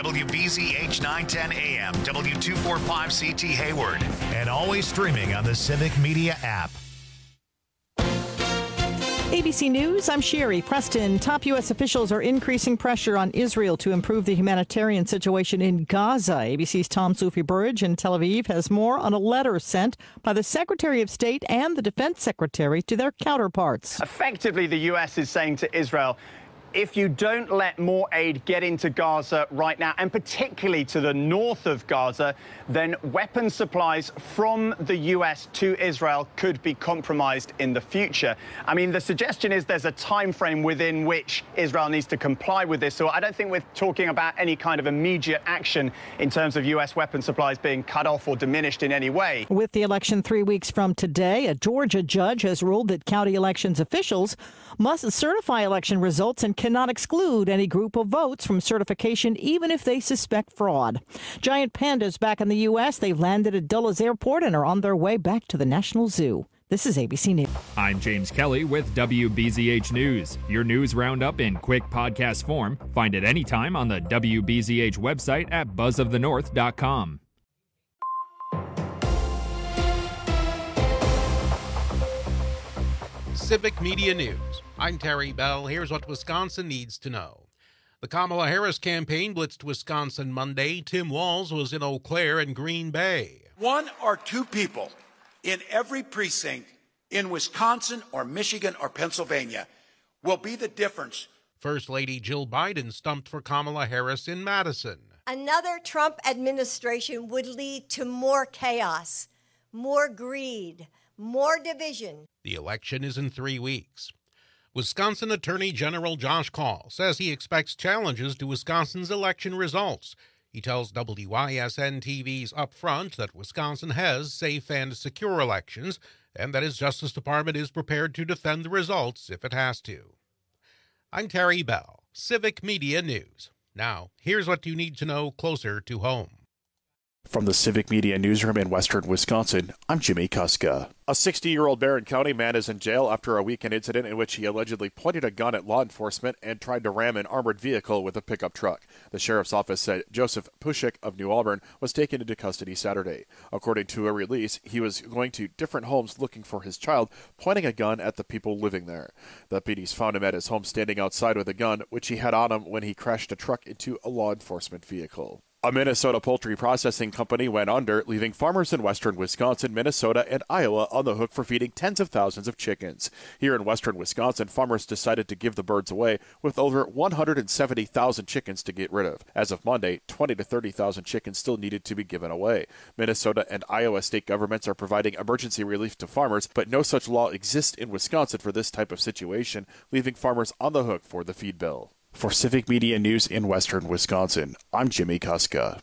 WBZH 910 AM, W245CT Hayward, and always streaming on the Civic Media app. ABC News, I'm Sherry Preston. Top U.S. officials are increasing pressure on Israel to improve the humanitarian situation in Gaza. ABC's Tom Soufi Burridge in Tel Aviv has more on a letter sent by the Secretary of State and the Defense Secretary to their counterparts. Effectively, the U.S. is saying to Israel, if you don't let more aid get into Gaza right now, and particularly to the north of Gaza, then weapon supplies from the U.S. to Israel could be compromised in the future. I mean, the suggestion is there's a time frame within which Israel needs to comply with this. So I don't think we're talking about any kind of immediate action in terms of U.S. weapon supplies being cut off or diminished in any way. With the election 3 weeks from today, a Georgia judge has ruled that county elections officials must certify election results and cannot exclude any group of votes from certification, even if they suspect fraud. Giant pandas back in the U.S. They've landed at Dulles Airport and are on their way back to the National Zoo. This is ABC News. I'm James Kelly with WBZH News. Your news roundup in quick podcast form. Find it anytime on the WBZH website at buzzofthenorth.com. Civic Media News. I'm Terry Bell. Here's what Wisconsin needs to know. The Kamala Harris campaign blitzed Wisconsin Monday. Tim Walz was in Eau Claire and Green Bay. One or two people in every precinct in Wisconsin or Michigan or Pennsylvania will be the difference. First Lady Jill Biden stumped for Kamala Harris in Madison. Another Trump administration would lead to more chaos, more greed, more division. The election is in 3 weeks. Wisconsin Attorney General Josh Kaul says he expects challenges to Wisconsin's election results. He tells WYSN-TV's Upfront that Wisconsin has safe and secure elections and that his Justice Department is prepared to defend the results if it has to. I'm Terry Bell, Civic Media News. Now, here's what you need to know closer to home. From the Civic Media Newsroom in western Wisconsin, I'm Jimmy Kuska. A 60-year-old Barron County man is in jail after a weekend incident in which he allegedly pointed a gun at law enforcement and tried to ram an armored vehicle with a pickup truck. The sheriff's office said Joseph Pushik of New Albern was taken into custody Saturday. According to a release, he was going to different homes looking for his child, pointing a gun at the people living there. Deputies found him at his home standing outside with a gun, which he had on him when he crashed a truck into a law enforcement vehicle. A Minnesota poultry processing company went under, leaving farmers in western Wisconsin, Minnesota, and Iowa on the hook for feeding tens of thousands of chickens. Here in western Wisconsin, farmers decided to give the birds away, with over 170,000 chickens to get rid of. As of Monday, 20 to 30,000 chickens still needed to be given away. Minnesota and Iowa state governments are providing emergency relief to farmers, but no such law exists in Wisconsin for this type of situation, leaving farmers on the hook for the feed bill. For Civic Media News in western Wisconsin, I'm Jimmy Kuska.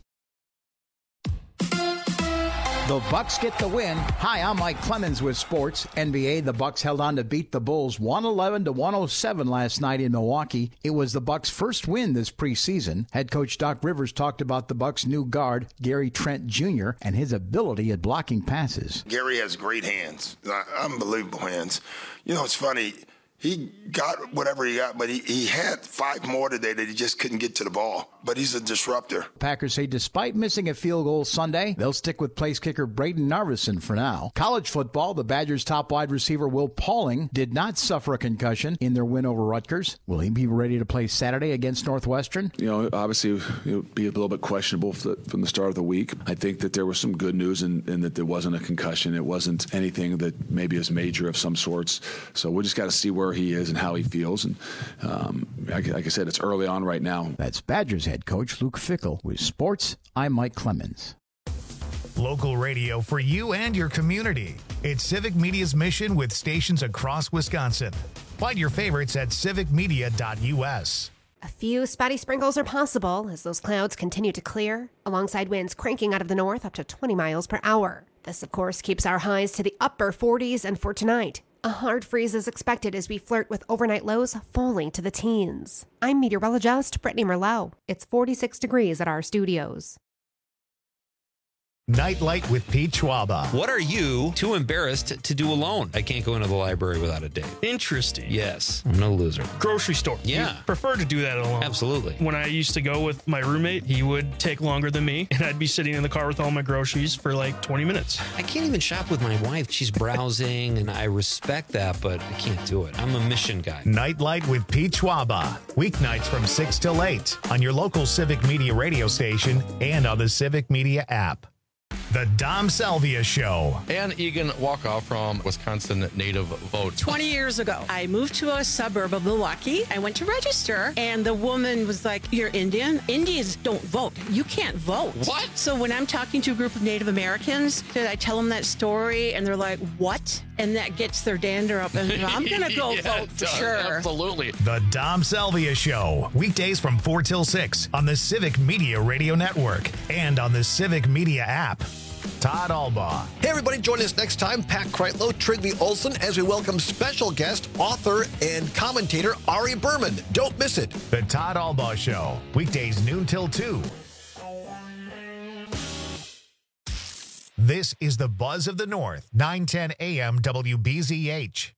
The Bucks get the win. Hi, I'm Mike Clemens with sports. NBA, the Bucks held on to beat the Bulls 111-107 last night in Milwaukee. It was the Bucks' first win this preseason. Head coach Doc Rivers talked about the Bucks' new guard, Gary Trent Jr., and his ability at blocking passes. Gary has great hands, unbelievable hands. You know, it's funny. He got whatever he got, but he had 5 more today that he just couldn't get to the ball. But he's a disruptor. Packers say despite missing a field goal Sunday, they'll stick with place kicker Braden Narveson for now. College football, the Badgers' top wide receiver Will Pauling did not suffer a concussion in their win over Rutgers. Will he be ready to play Saturday against Northwestern? You know, obviously it would be a little bit questionable from the start of the week. I think that there was some good news in that there wasn't a concussion. It wasn't anything that maybe is major of some sorts. So we just got to see where he is and how he feels. And like I said, it's early on right now. That's Badgers head coach Luke Fickell. With sports, I'm Mike Clemens. Local radio for you and your community. It's Civic Media's mission with stations across Wisconsin. Find your favorites at civicmedia.us. A few spotty sprinkles are possible as those clouds continue to clear, alongside winds cranking out of the north up to 20 miles per hour. This, of course, keeps our highs to the upper 40s, and for tonight, a hard freeze is expected as we flirt with overnight lows falling to the teens. I'm meteorologist Brittany Merlot. It's 46 degrees at our studios. Nightlight with Pete Schwaba. What are you too embarrassed to do alone? I can't go into the library without a date. Interesting. Yes, I'm no loser. Grocery store. Yeah. You prefer to do that alone. Absolutely. When I used to go with my roommate, he would take longer than me, and I'd be sitting in the car with all my groceries for like 20 minutes. I can't even shop with my wife. She's browsing, and I respect that, but I can't do it. I'm a mission guy. Nightlight with Pete Schwaba. Weeknights from 6 till 8 on your local Civic Media radio station and on the Civic Media app. The Dom Salvia Show. Ann Egan Walkoff from Wisconsin Native Vote. 20 years ago, I moved to a suburb of Milwaukee. I went to register, and the woman was like, "You're Indian? Indians don't vote. You can't vote." What? So when I'm talking to a group of Native Americans, I tell them that story, and they're like, "What?" And that gets their dander up, and I'm going to go vote for sure. Absolutely. The Dom Salvia Show. Weekdays from 4 till 6 on the Civic Media Radio Network and on the Civic Media app. Todd Albaugh. Hey, everybody, join us next time, Pat Kreitlow, Trygve Olsen, as we welcome special guest, author, and commentator Ari Berman. Don't miss it. The Todd Albaugh Show. Weekdays noon till 2. This is the Buzz of the North, 910 AM WBZH.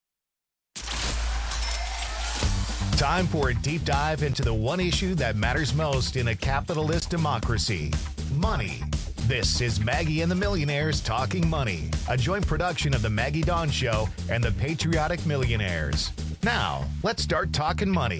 Time for a deep dive into the one issue that matters most in a capitalist democracy: money. This is Maggie and the Millionaires Talking Money, a joint production of the Maggie Dawn Show and the Patriotic Millionaires. Now, let's start talking money.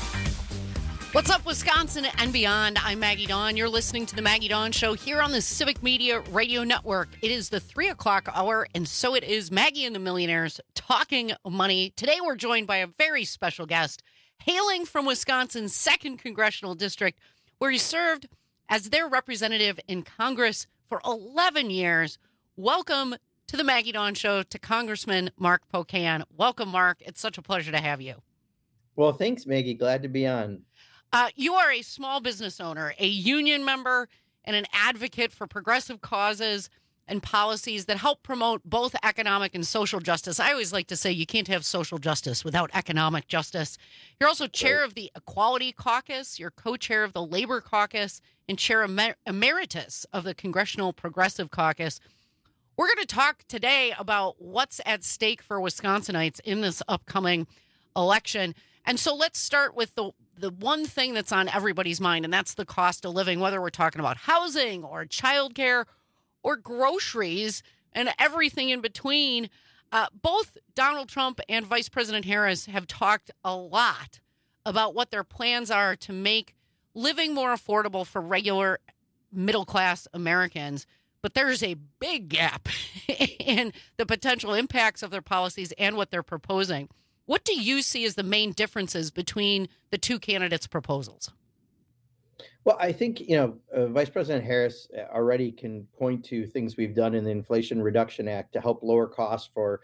What's up, Wisconsin and beyond? I'm Maggie Dawn. You're listening to the Maggie Dawn Show here on the Civic Media Radio Network. It is the 3 o'clock hour, and so it is Maggie and the Millionaires Talking Money. Today, we're joined by a very special guest, hailing from Wisconsin's 2nd Congressional District, where he served as their representative in Congress for 11 years. Welcome to the Maggie Dawn Show to Congressman Mark Pocan. Welcome, Mark. It's such a pleasure to have you. Well, thanks, Maggie. Glad to be on. You are a small business owner, a union member, and an advocate for progressive causes and policies that help promote both economic and social justice. I always like to say you can't have social justice without economic justice. You're also chair of the Equality Caucus. You're co-chair of the Labor Caucus and chair emeritus of the Congressional Progressive Caucus. We're going to talk today about what's at stake for Wisconsinites in this upcoming election. And so let's start with the one thing that's on everybody's mind, and that's the cost of living, whether we're talking about housing or childcare or groceries and everything in between. Both Donald Trump and Vice President Harris have talked a lot about what their plans are to make living more affordable for regular middle-class Americans. But there's a big gap in the potential impacts of their policies and what they're proposing. What do you see as the main differences between the two candidates' proposals? Well, I think, Vice President Harris already can point to things we've done in the Inflation Reduction Act to help lower costs for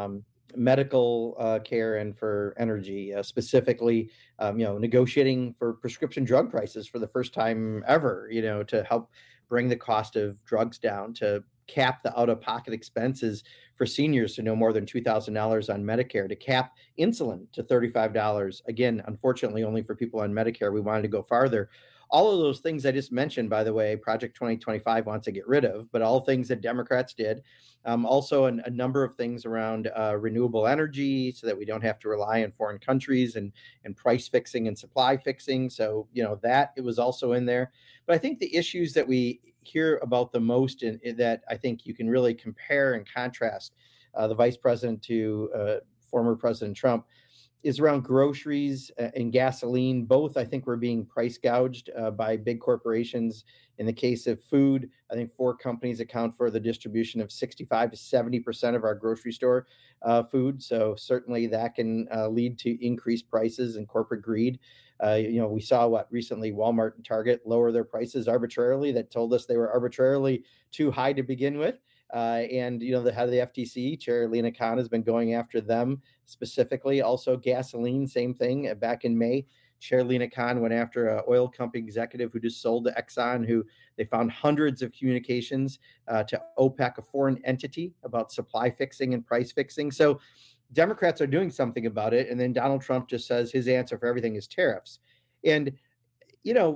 medical care and for energy, specifically, negotiating for prescription drug prices for the first time ever, to help bring the cost of drugs down, to cap the out-of-pocket expenses for seniors to no more than $2,000 on Medicare, to cap insulin to $35. Again, unfortunately, only for people on Medicare. We wanted to go farther. All of those things I just mentioned, by the way, Project 2025 wants to get rid of, but all things that Democrats did. Also, a number of things around renewable energy so that we don't have to rely on foreign countries and price fixing and supply fixing. So, that it was also in there. But I think the issues that we hear about the most in that I think you can really compare and contrast the vice president to former President Trump is around groceries and gasoline. Both, I think, were being price gouged by big corporations. In the case of food, I think 4 companies account for the distribution of 65 to 70% of our grocery store food. So certainly that can lead to increased prices and corporate greed. We saw recently Walmart and Target lower their prices arbitrarily. That told us they were arbitrarily too high to begin with. And the head of the FTC, Chair Lina Khan, has been going after them specifically. Also, gasoline, same thing. Back in May, Chair Lina Khan went after an oil company executive who just sold to Exxon, who they found hundreds of communications to OPEC, a foreign entity, about supply fixing and price fixing. So Democrats are doing something about it. And then Donald Trump just says his answer for everything is tariffs. And,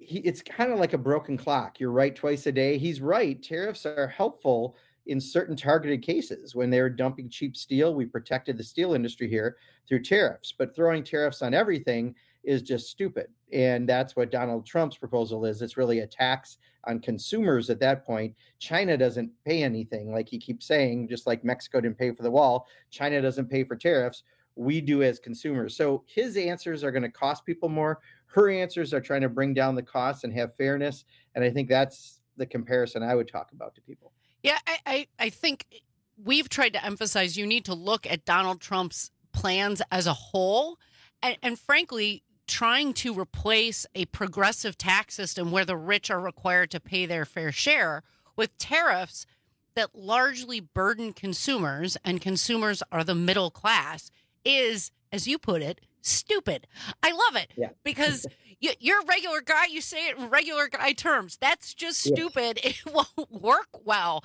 it's kind of like a broken clock. You're right twice a day. He's right. Tariffs are helpful in certain targeted cases. When they were dumping cheap steel, we protected the steel industry here through tariffs. But throwing tariffs on everything is just stupid. And that's what Donald Trump's proposal is. It's really a tax on consumers at that point. China doesn't pay anything, like he keeps saying, just like Mexico didn't pay for the wall. China doesn't pay for tariffs. We do as consumers. So his answers are going to cost people more. Her answers are trying to bring down the costs and have fairness. And I think that's the comparison I would talk about to people. Yeah, I think we've tried to emphasize you need to look at Donald Trump's plans as a whole. And frankly, trying to replace a progressive tax system where the rich are required to pay their fair share with tariffs that largely burden consumers, and consumers are the middle class, is, as you put it, stupid. I love it because you're a regular guy. You say it in regular guy terms. That's just stupid. It won't work well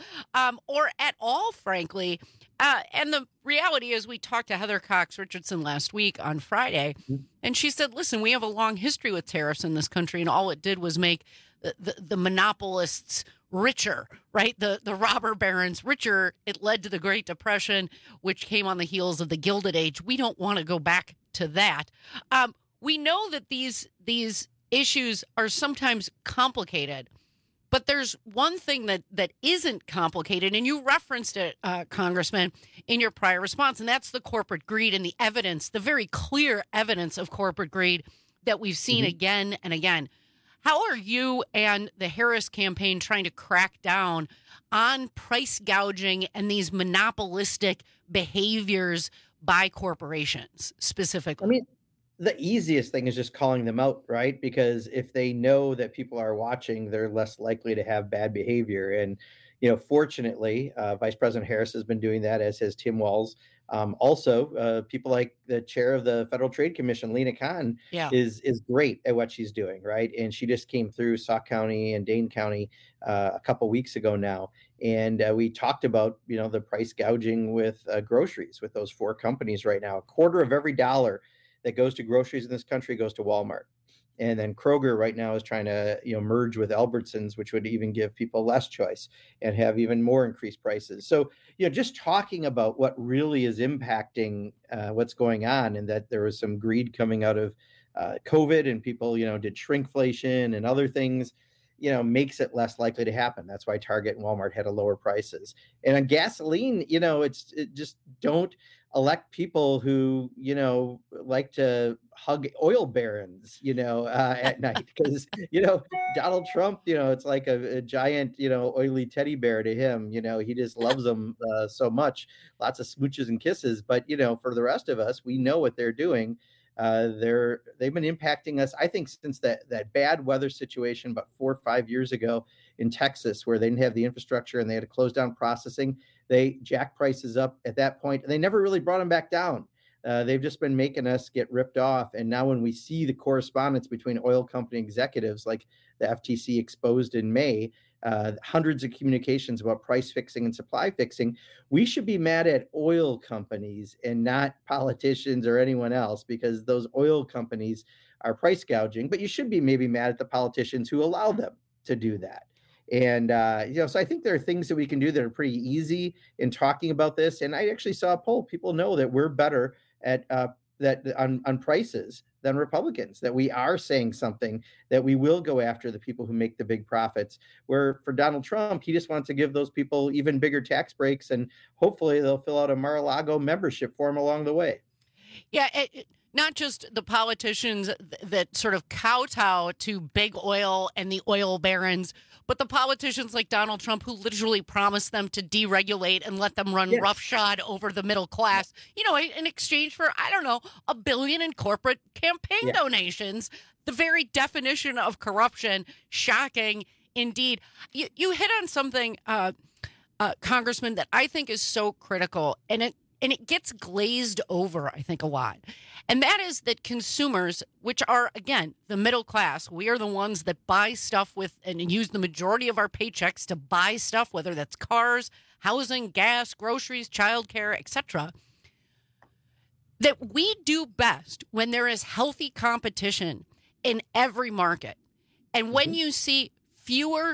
or at all, frankly. And the reality is we talked to Heather Cox Richardson last week on Friday, and she said, listen, we have a long history with tariffs in this country, and all it did was make the monopolists richer, right? The robber barons richer. It led to the Great Depression, which came on the heels of the Gilded Age. We don't want to go back to that. We know that these issues are sometimes complicated, but there's one thing that isn't complicated, and you referenced it, Congressman, in your prior response, and that's the corporate greed and the evidence, the very clear evidence of corporate greed that we've seen again and again. How are you and the Harris campaign trying to crack down on price gouging and these monopolistic behaviors by corporations specifically? I mean, the easiest thing is just calling them out, right? Because if they know that people are watching, they're less likely to have bad behavior. And, fortunately, Vice President Harris has been doing that, as has Tim Walz. Also, people like the chair of the Federal Trade Commission, Lena Khan, is great at what she's doing, right? And she just came through Sauk County and Dane County a couple weeks ago now. And we talked about, the price gouging with groceries with those 4 companies right now. A quarter of every dollar that goes to groceries in this country goes to Walmart. And then Kroger right now is trying to, merge with Albertsons, which would even give people less choice and have even more increased prices. So, just talking about what really is impacting what's going on, and that there was some greed coming out of COVID, and people, did shrinkflation and other things, makes it less likely to happen. That's why Target and Walmart had lower prices. And on gasoline, it just don't elect people who, like to hug oil barons, at night, because, Donald Trump, it's like a giant, oily teddy bear to him. He just loves them so much, lots of smooches and kisses. But, for the rest of us, we know what they're doing. They've been impacting us, I think, since that bad weather situation about 4 or 5 years ago in Texas, where they didn't have the infrastructure and they had to close down processing. They jacked prices up at that point, and they never really brought them back down. They've just been making us get ripped off. And now when we see the correspondence between oil company executives, like the FTC exposed in May, hundreds of communications about price fixing and supply fixing, we should be mad at oil companies and not politicians or anyone else, because those oil companies are price gouging. But you should be maybe mad at the politicians who allow them to do that. And, so I think there are things that we can do that are pretty easy in talking about this. And I actually saw a poll. People know that we're better at on prices than Republicans, that we are saying something, that we will go after the people who make the big profits. Where for Donald Trump, he just wants to give those people even bigger tax breaks, and hopefully they'll fill out a Mar-a-Lago membership form along the way. Yeah, not just the politicians that sort of kowtow to big oil and the oil barons, but the politicians like Donald Trump, who literally promised them to deregulate and let them run roughshod over the middle class, in exchange for, $1 billion in corporate campaign donations. The very definition of corruption. Shocking indeed. You hit on something, Congressman, that I think is so critical, and it gets glazed over, I think, a lot. And that is that consumers, which are, again, the middle class, we are the ones that buy stuff with and use the majority of our paychecks to buy stuff, whether that's cars, housing, gas, groceries, childcare, etc., that we do best when there is healthy competition in every market. And when you see fewer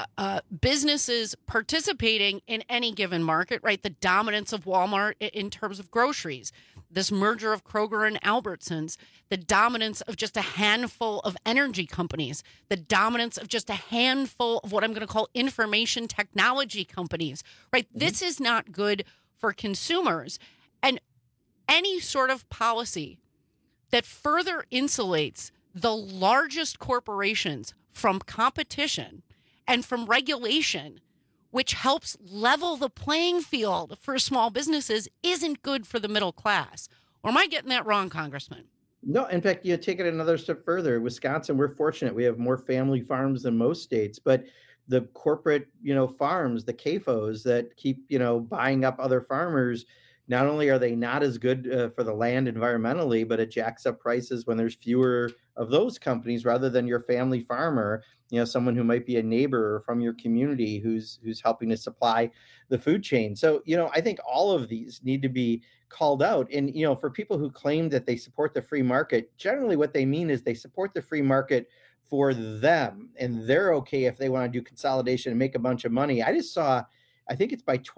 businesses participating in any given market, right? The dominance of Walmart in terms of groceries, this merger of Kroger and Albertsons, the dominance of just a handful of energy companies, the dominance of just a handful of what I'm going to call information technology companies, right? Mm-hmm. This is not good for consumers. And any sort of policy that further insulates the largest corporations from competition and from regulation, which helps level the playing field for small businesses, isn't good for the middle class. Or am I getting that wrong, Congressman? No, in fact, you take it another step further. Wisconsin, we're fortunate. We have more family farms than most states, but the corporate, farms, the CAFOs that keep, buying up other farmers, not only are they not as good for the land environmentally, but it jacks up prices when there's fewer of those companies rather than your family farmer, someone who might be a neighbor or from your community who's helping to supply the food chain. So, I think all of these need to be called out. And, for people who claim that they support the free market, generally what they mean is they support the free market for them, and they're okay if they want to do consolidation and make a bunch of money. I think it's by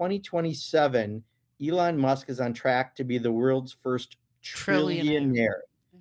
2027, Elon Musk is on track to be the world's first trillionaire.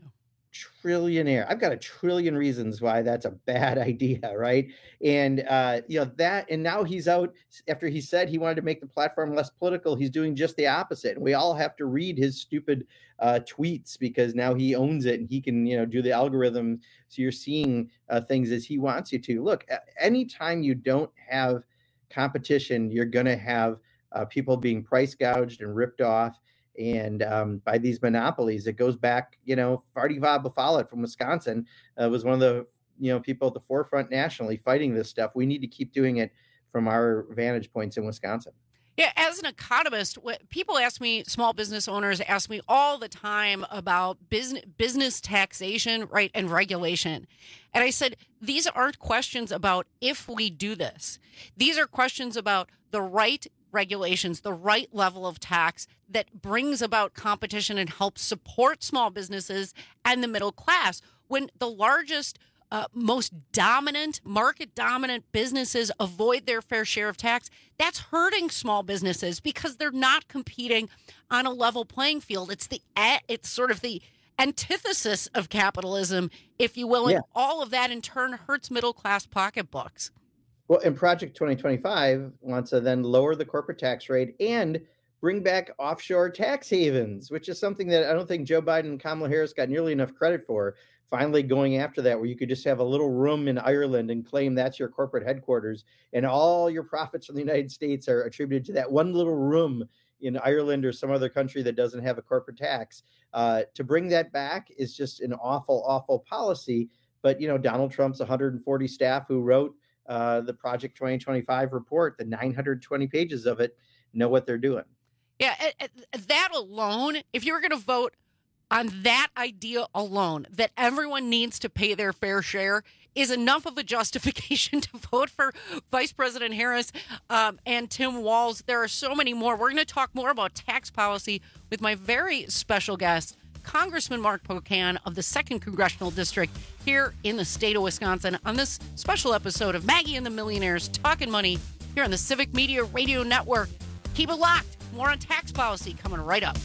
Trillionaire. I've got a trillion reasons why that's a bad idea, right? And that, and now he's out after he said he wanted to make the platform less political. He's doing just the opposite. And we all have to read his stupid tweets because now he owns it and he can, do the algorithm. So you're seeing things as he wants you to. Look, anytime you don't have competition, you're going to have people being price gouged and ripped off. And by these monopolies, it goes back, Farty Follett from Wisconsin was one of the, people at the forefront nationally fighting this stuff. We need to keep doing it from our vantage points in Wisconsin. Yeah, as an economist, people ask me, small business owners ask me all the time about business taxation, right, and regulation. And I said, these aren't questions about if we do this. These are questions about the right regulations, the right level of tax that brings about competition and helps support small businesses and the middle class. When the largest, most dominant, market-dominant businesses avoid their fair share of tax, that's hurting small businesses because they're not competing on a level playing field. It's sort of the antithesis of capitalism, if you will, and all of that in turn hurts middle-class pocketbooks. Well, and Project 2025 wants to then lower the corporate tax rate and bring back offshore tax havens, which is something that I don't think Joe Biden and Kamala Harris got nearly enough credit for. Finally going after that, where you could just have a little room in Ireland and claim that's your corporate headquarters, and all your profits from the United States are attributed to that one little room in Ireland or some other country that doesn't have a corporate tax. To bring that back is just an awful, awful policy. But, Donald Trump's 140 staff who wrote the Project 2025 report, the 920 pages of it, know what they're doing. Yeah, that alone, if you were going to vote on that idea alone, that everyone needs to pay their fair share, is enough of a justification to vote for Vice President Harris and Tim Walz. There are so many more. We're going to talk more about tax policy with my very special guest, Congressman Mark Pocan of the 2nd Congressional District here in the state of Wisconsin on this special episode of Maggie and the Millionaires Talking Money here on the Civic Media Radio Network. Keep it locked. More on tax policy coming right up.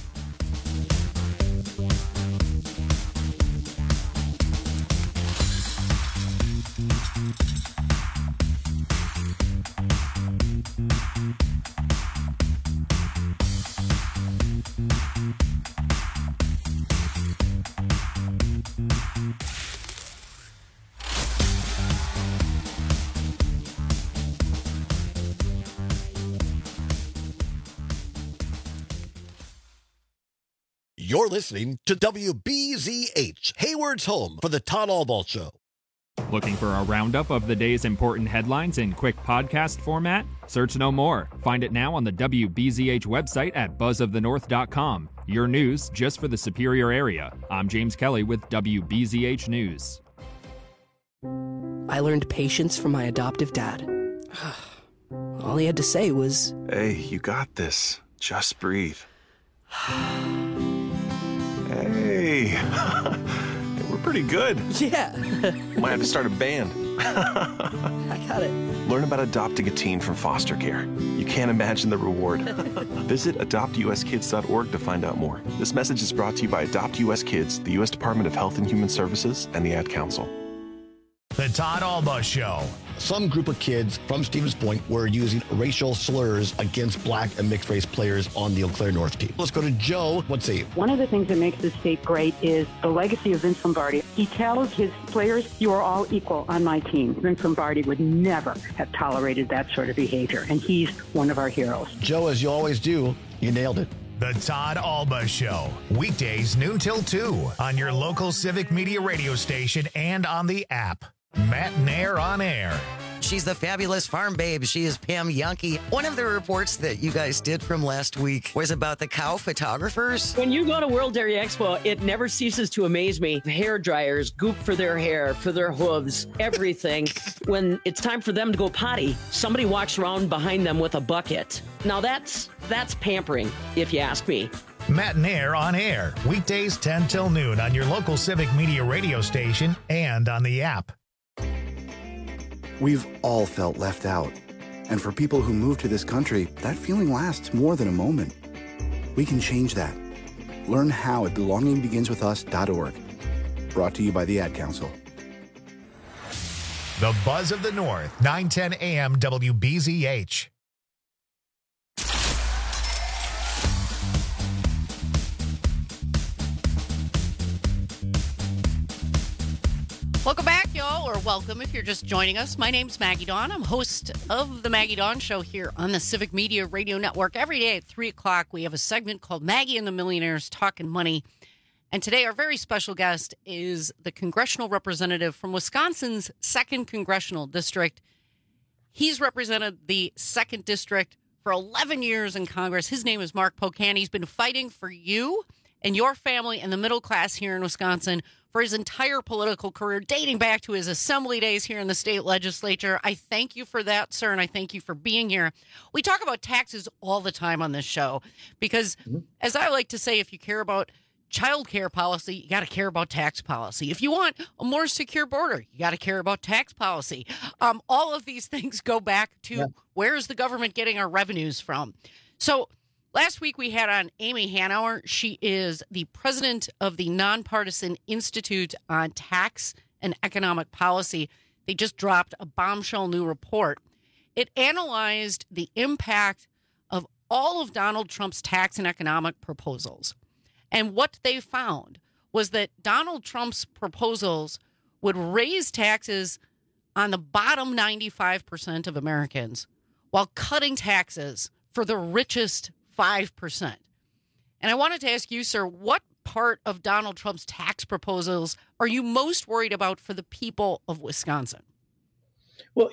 You're listening to WBZH, Hayward's home for the Todd Albaugh Show. Looking for a roundup of the day's important headlines in quick podcast format? Search no more. Find it now on the WBZH website at buzzofthenorth.com. Your news just for the Superior area. I'm James Kelly with WBZH News. I learned patience from my adoptive dad. All he had to say was, "Hey, you got this. Just breathe." Hey, we're pretty good. Yeah. Might have to start a band. I got it. Learn about adopting a teen from foster care. You can't imagine the reward. Visit adoptuskids.org to find out more. This message is brought to you by Adopt US Kids, the U.S. Department of Health and Human Services, and the Ad Council. The Todd Alba Show. Some group of kids from Stevens Point were using racial slurs against black and mixed race players on the Eau Claire North team. Let's go to Joe. Let's see. One of the things that makes this state great is the legacy of Vince Lombardi. He tells his players, you are all equal on my team. Vince Lombardi would never have tolerated that sort of behavior, and he's one of our heroes. Joe, as you always do, you nailed it. The Todd Alba Show. Weekdays noon till 2 on your local Civic Media radio station and on the app. Matt Nair on air. She's the fabulous farm babe. She is Pam Yankee. One of the reports that you guys did from last week was about the cow photographers. When you go to World Dairy Expo, it never ceases to amaze me. Hair dryers, goop for their hair, for their hooves, everything. When it's time for them to go potty, somebody walks around behind them with a bucket. Now that's pampering, if you ask me. Matt Nair on air. Weekdays 10 till noon on your local Civic Media radio station and on the app. We've all felt left out. And for people who move to this country, that feeling lasts more than a moment. We can change that. Learn how at belongingbeginswithus.org. Brought to you by the Ad Council. The Buzz of the North, 910 AM WBZH. Welcome back, y'all, or welcome if you're just joining us. My name's Maggie Dawn. I'm host of the Maggie Dawn Show here on the Civic Media Radio Network. Every day at 3 o'clock, we have a segment called Maggie and the Millionaires Talking Money. And today, our very special guest is the congressional representative from Wisconsin's 2nd Congressional District. He's represented the 2nd District for 11 years in Congress. His name is Mark Pocan. He's been fighting for you and your family and the middle class here in Wisconsin for his entire political career, dating back to his assembly days here in the state legislature. I thank you for that, sir, and I thank you for being here. We talk about taxes all the time on this show because, as I like to say, if you care about child care policy, you got to care about tax policy. If you want a more secure border, you got to care about tax policy. All of these things go back to where is the government getting our revenues from? So last week we had on Amy Hanauer. She is the president of the Nonpartisan Institute on Tax and Economic Policy. They just dropped a bombshell new report. It analyzed the impact of all of Donald Trump's tax and economic proposals. And what they found was that Donald Trump's proposals would raise taxes on the bottom 95% of Americans while cutting taxes for the richest 5%. And I wanted to ask you, sir, what part of Donald Trump's tax proposals are you most worried about for the people of Wisconsin? Well,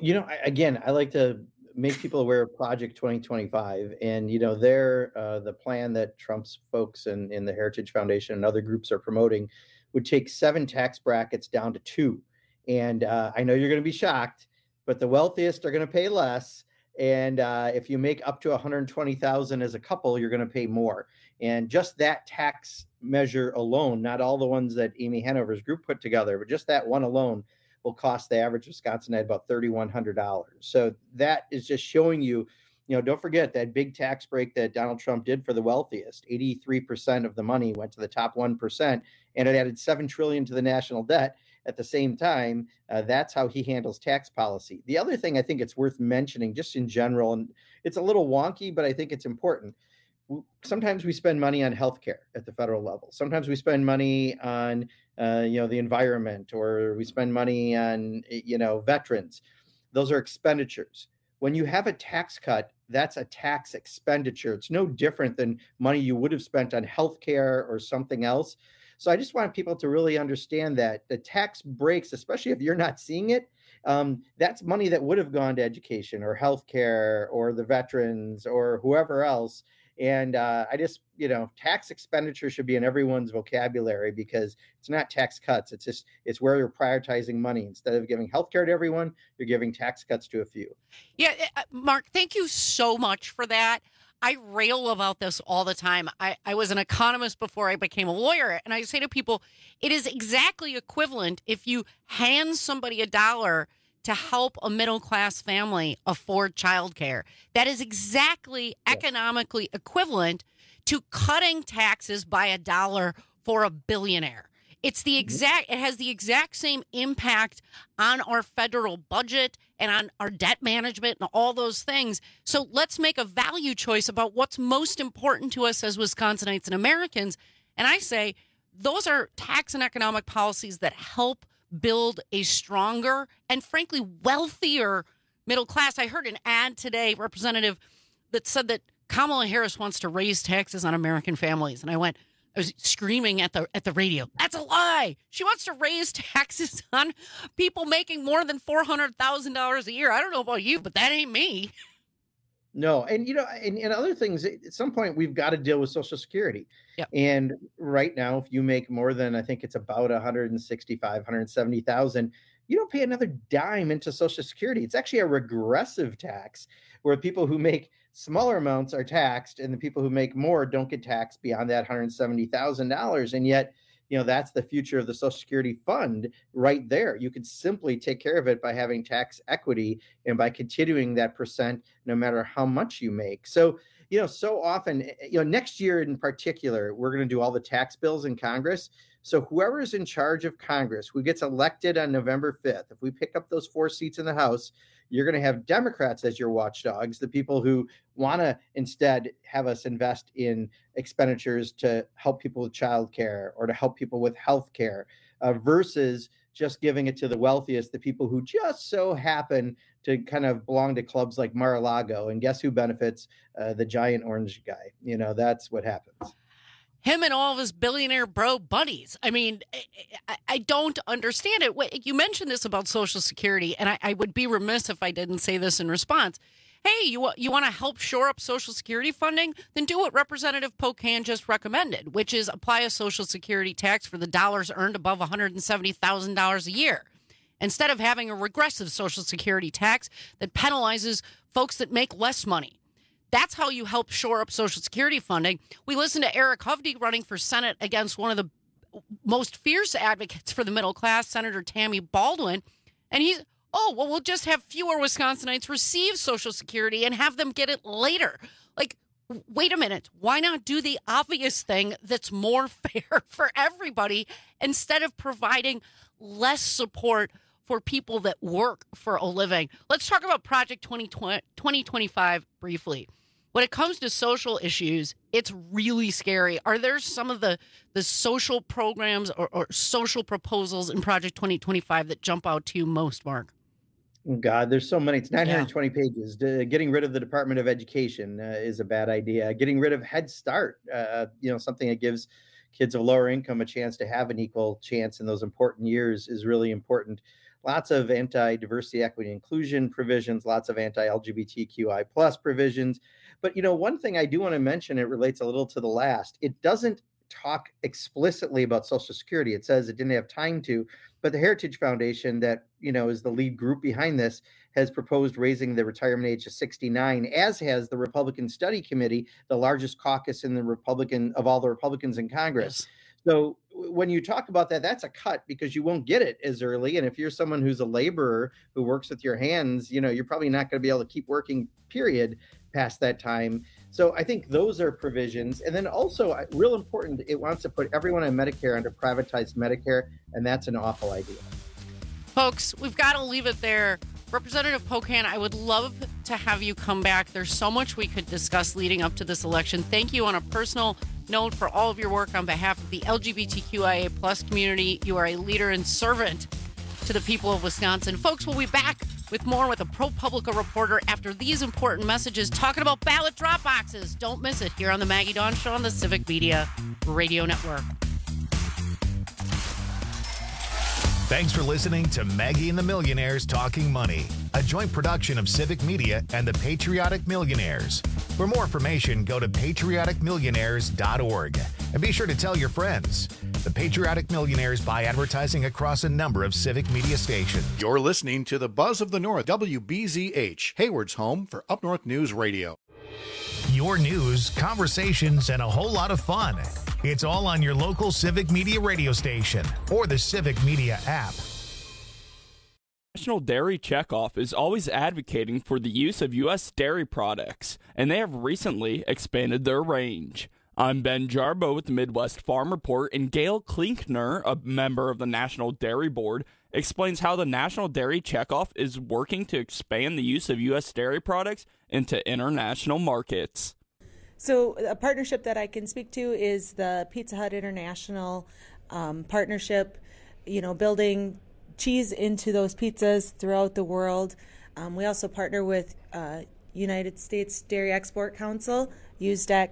I like to make people aware of Project 2025. And, they're the plan that Trump's folks in the Heritage Foundation and other groups are promoting would take 7 tax brackets down to 2. And I know you're going to be shocked, but the wealthiest are going to pay less. And if you make up to $120,000 as a couple, you're going to pay more. And just that tax measure alone, not all the ones that Amy Hanover's group put together, but just that one alone will cost the average Wisconsinite about $3,100. So that is just showing you, don't forget that big tax break that Donald Trump did for the wealthiest. 83% of the money went to the top 1%, and it added $7 trillion to the national debt. At the same time, that's how he handles tax policy. The other thing I think it's worth mentioning just in general, and it's a little wonky, but I think it's important. Sometimes we spend money on healthcare at the federal level. Sometimes we spend money on, the environment, or we spend money on, veterans. Those are expenditures. When you have a tax cut, that's a tax expenditure. It's no different than money you would have spent on healthcare or something else. So I just want people to really understand that the tax breaks, especially if you're not seeing it, that's money that would have gone to education or healthcare or the veterans or whoever else. And I just, tax expenditure should be in everyone's vocabulary, because it's not tax cuts. It's where you're prioritizing money. Instead of giving healthcare to everyone, you're giving tax cuts to a few. Yeah, Mark, thank you so much for that. I rail about this all the time. I was an economist before I became a lawyer, and I say to people, it is exactly equivalent if you hand somebody $1 to help a middle-class family afford childcare. That is exactly economically equivalent to cutting taxes by $1 for a billionaire. It has the exact same impact on our federal budget and on our debt management and all those things. So let's make a value choice about what's most important to us as Wisconsinites and Americans. And I say those are tax and economic policies that help build a stronger and, frankly, wealthier middle class. I heard an ad today, Representative, that said that Kamala Harris wants to raise taxes on American families. And I was screaming at the radio. That's a lie. She wants to raise taxes on people making more than $400,000 a year. I don't know about you, but that ain't me. No. And, and other things, at some point, we've got to deal with Social Security. Yep. And right now, if you make more than, I think it's about 170,000, you don't pay another dime into Social Security. It's actually a regressive tax where people who make smaller amounts are taxed and the people who make more don't get taxed beyond that $170,000. And yet, that's the future of the Social Security fund right there. You could simply take care of it by having tax equity and by continuing that percent no matter how much you make. So, so often, next year in particular, we're going to do all the tax bills in Congress. So whoever is in charge of Congress, who gets elected on November 5th, if we pick up those 4 seats in the House, you're going to have Democrats as your watchdogs, the people who want to instead have us invest in expenditures to help people with childcare or to help people with health care versus just giving it to the wealthiest, the people who just so happen to kind of belong to clubs like Mar-a-Lago. And guess who benefits? The giant orange guy. That's what happens. Him and all of his billionaire bro buddies. I mean, I don't understand it. You mentioned this about Social Security, and I would be remiss if I didn't say this in response. Hey, you want to help shore up Social Security funding? Then do what Representative Pocan just recommended, which is apply a Social Security tax for the dollars earned above $170,000 a year, instead of having a regressive Social Security tax that penalizes folks that make less money. That's how you help shore up Social Security funding. We listened to Eric Hovde running for Senate against one of the most fierce advocates for the middle class, Senator Tammy Baldwin. And we'll just have fewer Wisconsinites receive Social Security and have them get it later. Like, wait a minute. Why not do the obvious thing that's more fair for everybody instead of providing less support for people that work for a living? Let's talk about Project 2025 briefly. When it comes to social issues, it's really scary. Are there some of the social programs or social proposals in Project 2025 that jump out to you most, Mark? Oh God, there's so many. It's 920 pages. Getting rid of the Department of Education is a bad idea. Getting rid of Head Start, something that gives kids of lower income a chance to have an equal chance in those important years is really important. Lots of anti-diversity, equity, inclusion provisions, lots of anti-LGBTQI plus provisions. But, one thing I do want to mention, it relates a little to the last. It doesn't talk explicitly about Social Security. It says it didn't have time to, but the Heritage Foundation that, is the lead group behind this has proposed raising the retirement age to 69, as has the Republican Study Committee, the largest caucus in of all the Republicans in Congress. Yes. So when you talk about that, that's a cut because you won't get it as early. And if you're someone who's a laborer who works with your hands, you're probably not going to be able to keep working, period, past that time. So I think those are provisions. And then also, real important, it wants to put everyone on Medicare under privatized Medicare, and that's an awful idea. Folks, we've got to leave it there. Representative Pocan, I would love to have you come back. There's so much we could discuss leading up to this election. Thank you on a personal note for all of your work on behalf of the LGBTQIA plus community. You are a leader and servant to the people of Wisconsin. Folks, we'll be back with more with a ProPublica reporter after these important messages talking about ballot drop boxes. Don't miss it here on the Maggie Dawn Show on the Civic Media Radio Network. Thanks for listening to Maggie and the Millionaires Talking Money, a joint production of Civic Media and the Patriotic Millionaires. For more information, go to patrioticmillionaires.org and be sure to tell your friends. The Patriotic Millionaires buy advertising across a number of Civic Media stations. You're listening to the Buzz of the North, WBZH, Hayward's home for Up North News Radio. Your news, conversations, and a whole lot of fun. It's all on your local Civic Media radio station or the Civic Media app. National Dairy Checkoff is always advocating for the use of U.S. dairy products, and they have recently expanded their range. I'm Ben Jarbo with the Midwest Farm Report, and Gail Klinkner, a member of the National Dairy Board, explains how the National Dairy Checkoff is working to expand the use of U.S. dairy products into international markets. So a partnership that I can speak to is the Pizza Hut International partnership, building cheese into those pizzas throughout the world. We also partner with United States Dairy Export Council, USDEC,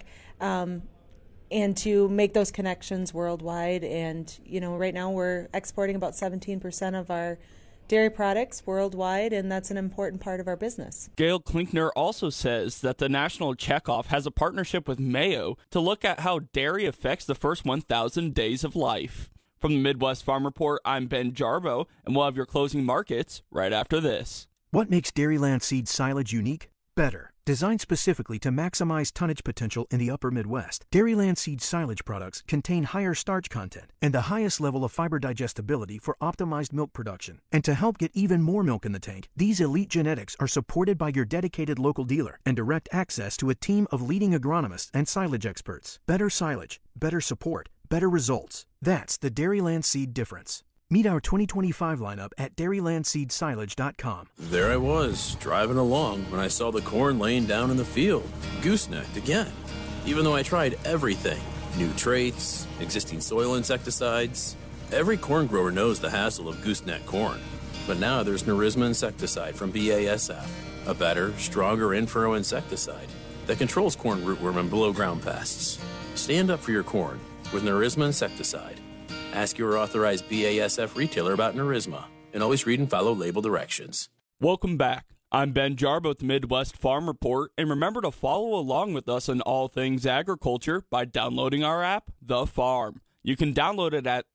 and to make those connections worldwide. And, right now we're exporting about 17% of our dairy products worldwide, and that's an important part of our business. Gail Klinkner also says that the National Checkoff has a partnership with Mayo to look at how dairy affects the first 1,000 days of life. From the Midwest Farm Report, I'm Ben Jarbo, and we'll have your closing markets right after this. What makes Dairyland Seed silage unique? Better. Designed specifically to maximize tonnage potential in the upper Midwest, Dairyland Seed silage products contain higher starch content and the highest level of fiber digestibility for optimized milk production. And to help get even more milk in the tank, these elite genetics are supported by your dedicated local dealer and direct access to a team of leading agronomists and silage experts. Better silage, better support, better results. That's the Dairyland Seed difference. Meet our 2025 lineup at dairylandseedsilage.com. There I was, driving along when I saw the corn laying down in the field, goosenecked again. Even though I tried everything, new traits, existing soil insecticides, every corn grower knows the hassle of gooseneck corn. But now there's Nerisma insecticide from BASF, a better, stronger in-furrow insecticide that controls corn rootworm and below-ground pests. Stand up for your corn with Nerisma insecticide. Ask your authorized BASF retailer about Nerisma, and always read and follow label directions. Welcome back. I'm Ben Jarbo with the Midwest Farm Report, and remember to follow along with us on all things agriculture by downloading our app, The Farm. You can download it at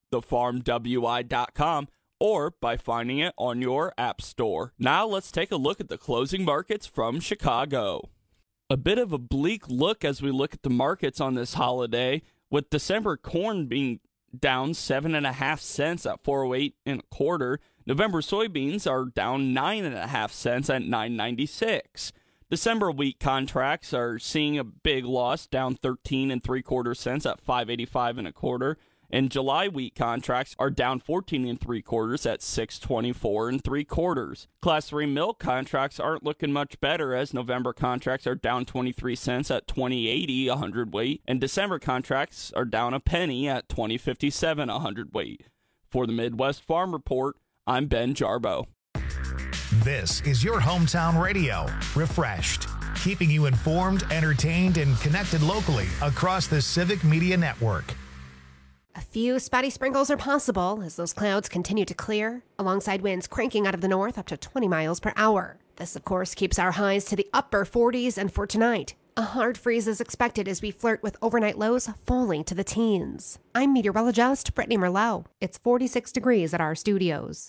thefarmwi.com or by finding it on your app store. Now let's take a look at the closing markets from Chicago. A bit of a bleak look as we look at the markets on this holiday, with December corn being down 7.5 cents at 408 1/4. November soybeans are down 9.5 cents at 9.96. December wheat contracts are seeing a big loss, down 13 3/4 cents at 5.85 1/4. And July wheat contracts are down 14 3/4 at 6.24 3/4. Class 3 milk contracts aren't looking much better, as November contracts are down 23 cents at 20.80 a hundredweight, and December contracts are down a penny at 20.57 a hundredweight. For the Midwest Farm Report, I'm Ben Jarbo. This is your hometown radio, Refreshed, keeping you informed, entertained, and connected locally across the Civic Media Network. A few spotty sprinkles are possible as those clouds continue to clear, alongside winds cranking out of the north up to 20 miles per hour. This, of course, keeps our highs to the upper 40s, and for tonight, a hard freeze is expected as we flirt with overnight lows falling to the teens. I'm meteorologist Brittany Merlot. It's 46 degrees at our studios.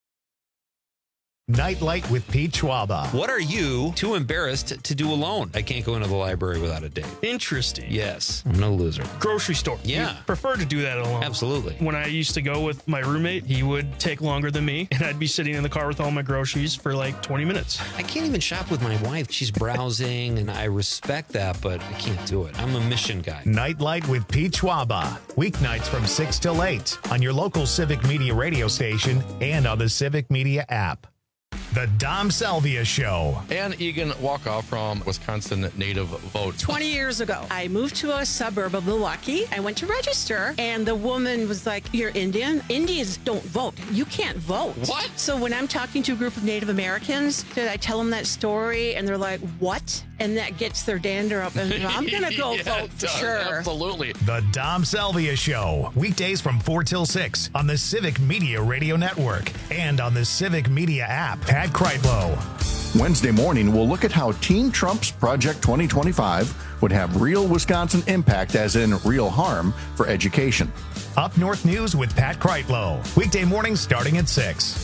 Nightlight with Pete Schwaba. What are you too embarrassed to do alone? I can't go into the library without a date. Interesting. Yes, I'm no loser. Grocery store. Yeah. You prefer to do that alone. Absolutely. When I used to go with my roommate, he would take longer than me, and I'd be sitting in the car with all my groceries for like 20 minutes. I can't even shop with my wife. She's browsing, and I respect that, but I can't do it. I'm a mission guy. Nightlight with Pete Schwaba. Weeknights from 6 till 8 on your local Civic Media radio station and on the Civic Media app. The Dom Salvia Show. Ann Egan Walkoff from Wisconsin Native Vote. 20 years ago, I moved to a suburb of Milwaukee. I went to register, and the woman was like, "You're Indian? Indians don't vote. You can't vote." What? So when I'm talking to a group of Native Americans, I tell them that story, and they're like, "What?" And that gets their dander up, and I'm going to go vote for sure. Absolutely. The Dom Salvia Show. Weekdays from 4 till 6 on the Civic Media Radio Network and on the Civic Media app. Pat Kreitlow. Wednesday morning, we'll look at how Team Trump's Project 2025 would have real Wisconsin impact, as in real harm, for education. Up North News with Pat Kreitlow. Weekday mornings starting at 6.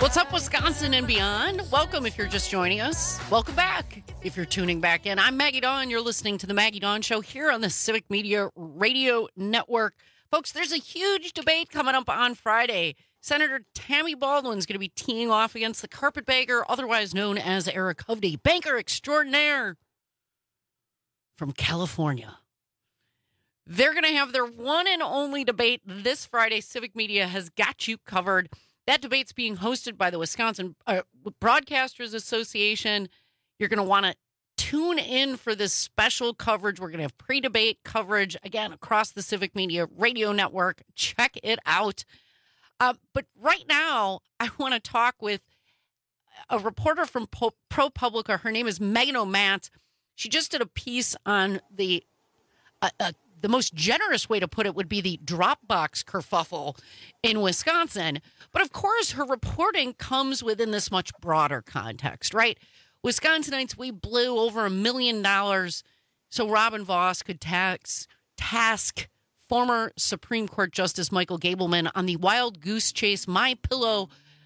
What's up, Wisconsin and beyond? Welcome if you're just joining us. Welcome back if you're tuning back in. I'm Maggie Dawn. You're listening to The Maggie Dawn Show here on the Civic Media Radio Network. Folks, there's a huge debate coming up on Friday. Senator Tammy Baldwin's going to be teeing off against the carpetbagger, otherwise known as Eric Hovde, banker extraordinaire from California. They're going to have their one and only debate this Friday. Civic Media has got you covered. That debate's being hosted by the Wisconsin Broadcasters Association. You're going to want to tune in for this special coverage. We're going to have pre-debate coverage, again, across the Civic Media Radio Network. Check it out. But right now, I want to talk with a reporter from ProPublica. Her name is Megan O'Mats. She just did a piece on the most generous way to put it would be the Dropbox kerfuffle in Wisconsin. But of course, her reporting comes within this much broader context, right? Wisconsinites, we blew over $1 million so Robin Vos could task former Supreme Court Justice Michael Gableman on the wild goose chase, My Pillow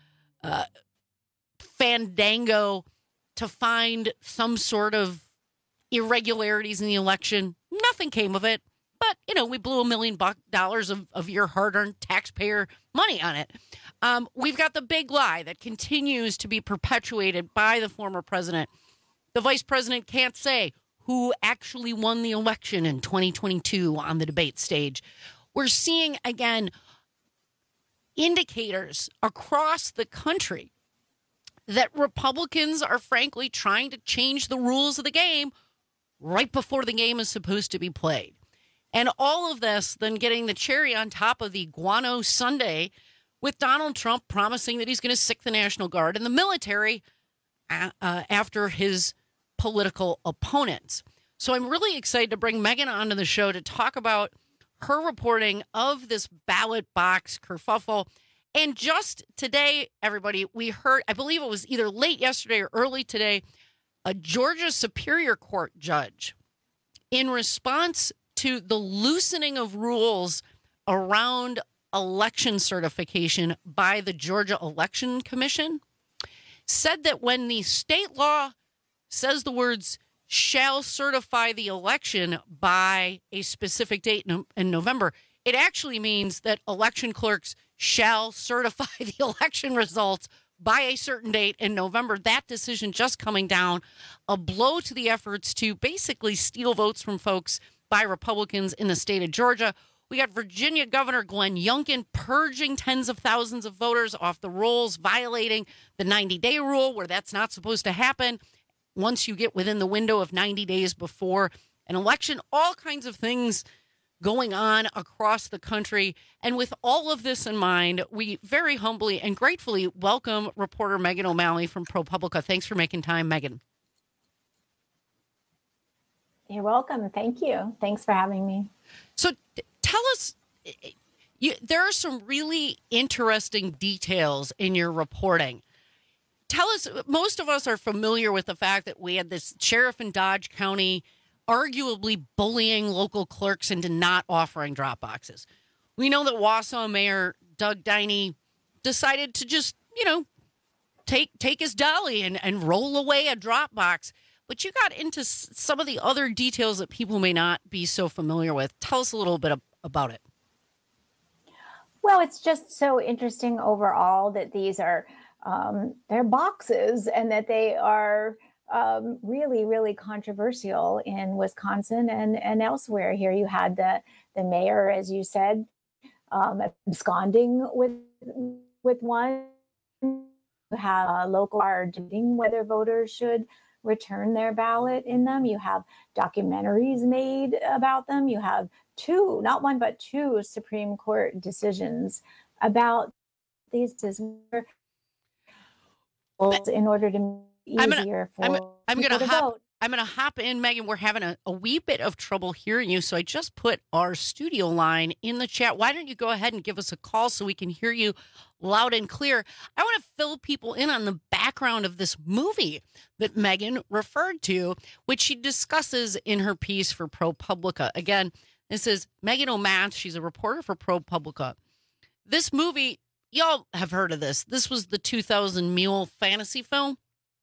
fandango to find some sort of irregularities in the election. Nothing came of it. But, we blew $1 million of your hard-earned taxpayer money on it. We've got the big lie that continues to be perpetuated by the former president. The vice president can't say who actually won the election in 2022 on the debate stage. We're seeing, again, indicators across the country that Republicans are frankly trying to change the rules of the game right before the game is supposed to be played. And all of this then getting the cherry on top of the guano sundae with Donald Trump promising that he's going to sic the National Guard and the military after his political opponents. So I'm really excited to bring Megan onto the show to talk about her reporting of this ballot box kerfuffle. And just today, everybody, we heard, I believe it was either late yesterday or early today, a Georgia Superior Court judge, in response to the loosening of rules around election certification by the Georgia Election Commission, said that when the state law says the words shall certify the election by a specific date in November, it actually means that election clerks shall certify the election results by a certain date in November. That decision just coming down, a blow to the efforts to basically steal votes from folks by Republicans in the state of Georgia. We got Virginia Governor Glenn Youngkin purging tens of thousands of voters off the rolls, violating the 90-day rule where that's not supposed to happen once you get within the window of 90 days before an election. All kinds of things going on across the country. And with all of this in mind, we very humbly and gratefully welcome reporter Megan O'Malley from ProPublica. Thanks for making time, Megan. You're welcome. Thank you. Thanks for having me. So tell us, there are some really interesting details in your reporting. Tell us, most of us are familiar with the fact that we had this sheriff in Dodge County arguably bullying local clerks into not offering drop boxes. We know that Wausau Mayor Doug Diney decided to just, take his dolly and roll away a drop box. But you got into some of the other details that people may not be so familiar with. Tell us a little bit about it. Well, it's just so interesting overall that these are they're boxes and that they are really, really controversial in Wisconsin and elsewhere. Here you had the mayor, as you said, absconding with one. You have a local are debating whether voters should return their ballot in them. You have documentaries made about them. You have two, not one, but two Supreme Court decisions about these in order to make it easier for people to vote. I'm going to hop in, Megan. We're having a wee bit of trouble hearing you, so I just put our studio line in the chat. Why don't you go ahead and give us a call so we can hear you loud and clear? I want to fill people in on the background of this movie that Megan referred to, which she discusses in her piece for ProPublica. Again, this is Megan O'Mats. She's a reporter for ProPublica. This movie, y'all have heard of this. This was the 2000 Mule fantasy film.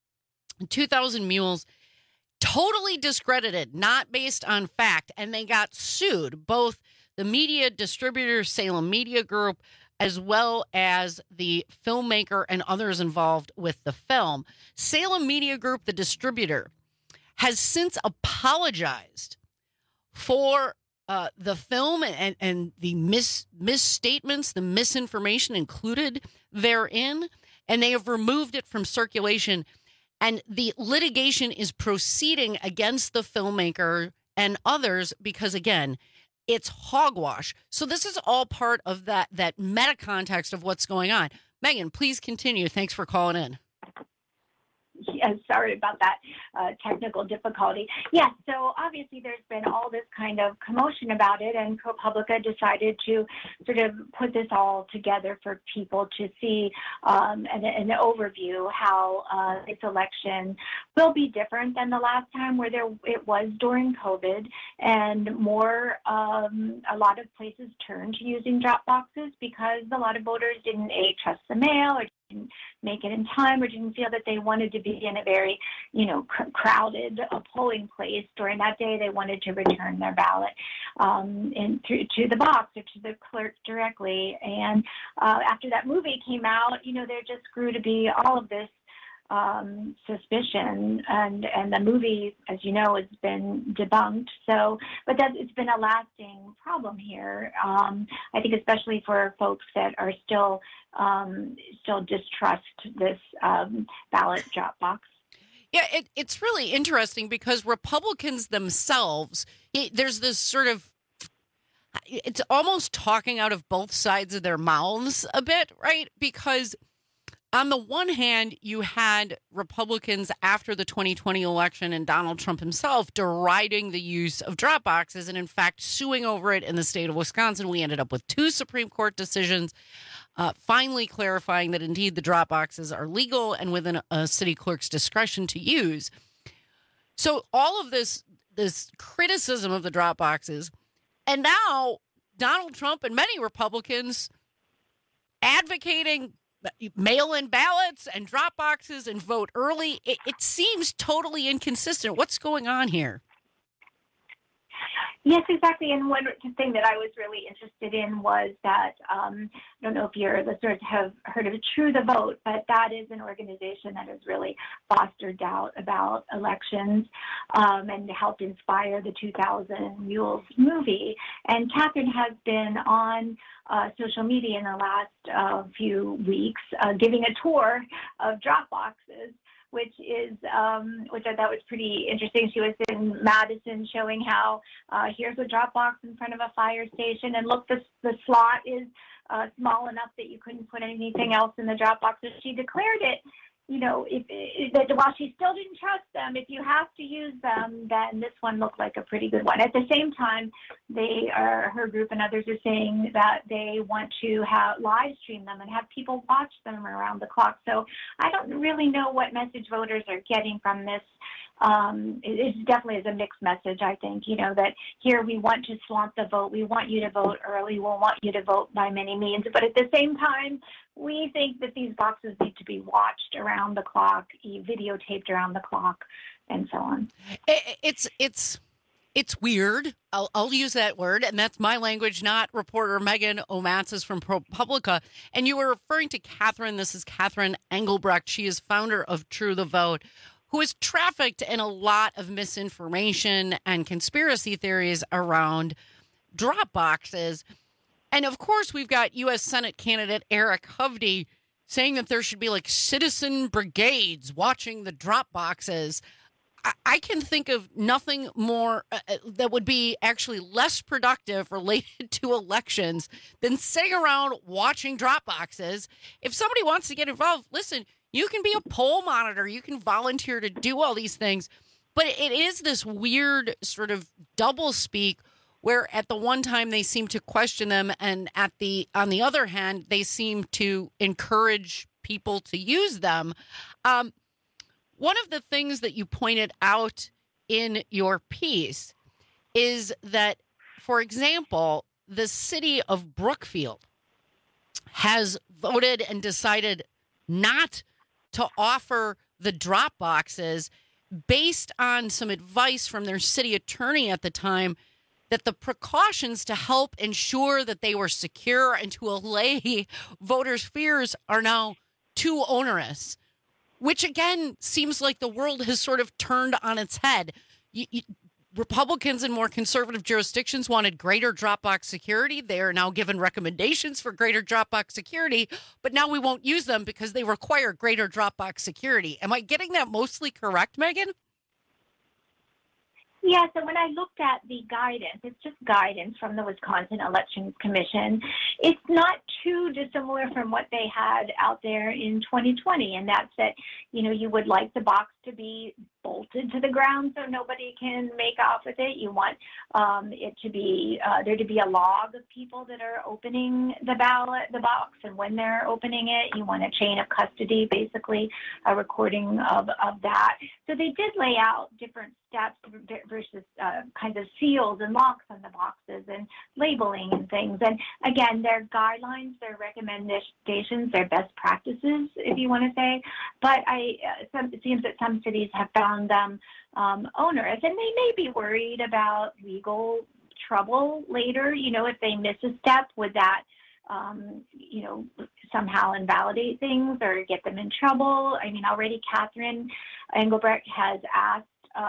2000 Mules, totally discredited, not based on fact, and they got sued. Both the media distributor, Salem Media Group, as well as the filmmaker and others involved with the film. Salem Media Group, the distributor, has since apologized for the film and the misstatements, the misinformation included therein, and they have removed it from circulation. And the litigation is proceeding against the filmmaker and others because, again, it's hogwash. So this is all part of that meta context of what's going on. Megan, please continue. Thanks for calling in. Yeah, sorry about that technical difficulty. Yes, so obviously there's been all this kind of commotion about it, and ProPublica decided to sort of put this all together for people to see an overview how this election will be different than the last time where it was during COVID, and more a lot of places turned to using drop boxes because a lot of voters didn't trust the mail or didn't make it in time or didn't feel that they wanted to be in a very, crowded polling place during that day. They wanted to return their ballot to the box or to the clerk directly. And after that movie came out, there just grew to be all of this suspicion, and the movie, as you know, has been debunked. So, but it's been a lasting problem here. I think especially for folks that are still distrust this ballot drop box. Yeah, it's really interesting because Republicans themselves, there's this sort of, it's almost talking out of both sides of their mouths a bit, right? Because on the one hand, you had Republicans after the 2020 election and Donald Trump himself deriding the use of drop boxes and, in fact, suing over it in the state of Wisconsin. We ended up with 2 Supreme Court decisions finally clarifying that, indeed, the drop boxes are legal and within a city clerk's discretion to use. So all of this criticism of the drop boxes, and now Donald Trump and many Republicans advocating mail-in ballots and drop boxes and vote early. It seems totally inconsistent. What's going on here? Yes, exactly. And one thing that I was really interested in was that, I don't know if your listeners have heard of True the Vote, but that is an organization that has really fostered doubt about elections and helped inspire the 2000 Mules movie. And Catherine has been on social media in the last few weeks giving a tour of drop boxes, which I thought was pretty interesting. She was in Madison showing how here's a drop box in front of a fire station, and look, the slot is small enough that you couldn't put anything else in the drop box. So she declared it, that while she still didn't trust them, if you have to use them, then this one looked like a pretty good one. At the same time, her group and others are saying that they want to live stream them and have people watch them around the clock. So I don't really know what message voters are getting from this. It definitely is a mixed message, I think, that here we want to swamp the vote. We want you to vote early. We want you to vote by many means. But at the same time, we think that these boxes need to be watched around the clock, videotaped around the clock, and so on. It's weird. I'll use that word, and that's my language, not reporter Megan O'Matsas from ProPublica. And you were referring to Catherine. This is Catherine Engelbrecht. She is founder of True the Vote, who is trafficked in a lot of misinformation and conspiracy theories around drop boxes. And, of course, we've got U.S. Senate candidate Eric Hovde saying that there should be, citizen brigades watching the drop boxes. I can think of nothing more that would be actually less productive related to elections than sitting around watching drop boxes. If somebody wants to get involved, listen, you can be a poll monitor. You can volunteer to do all these things. But it is this weird sort of doublespeak where at the one time they seem to question them, and on the other hand, they seem to encourage people to use them. One of the things that you pointed out in your piece is that, for example, the city of Brookfield has voted and decided not to offer the drop boxes based on some advice from their city attorney at the time that the precautions to help ensure that they were secure and to allay voters' fears are now too onerous, which again seems like the world has sort of turned on its head. Republicans in more conservative jurisdictions wanted greater Dropbox security. They are now given recommendations for greater Dropbox security, but now we won't use them because they require greater Dropbox security. Am I getting that mostly correct, Megan? Yeah, so when I looked at the guidance, it's just guidance from the Wisconsin Elections Commission. It's not too dissimilar from what they had out there in 2020, and that's that, you would like the box to be bolted to the ground so nobody can make off with it. You want it to be there to be a log of people that are opening the box, and when they're opening it, you want a chain of custody, basically a recording of that. So they did lay out different steps versus kinds of seals and locks on the boxes and labeling and things. And again, they're guidelines, they're recommendations, they're best practices, if you want to say. But it seems that some cities have found them onerous, and they may be worried about legal trouble later. If they miss a step, would that somehow invalidate things or get them in trouble? I mean, already Catherine Engelbrecht has asked,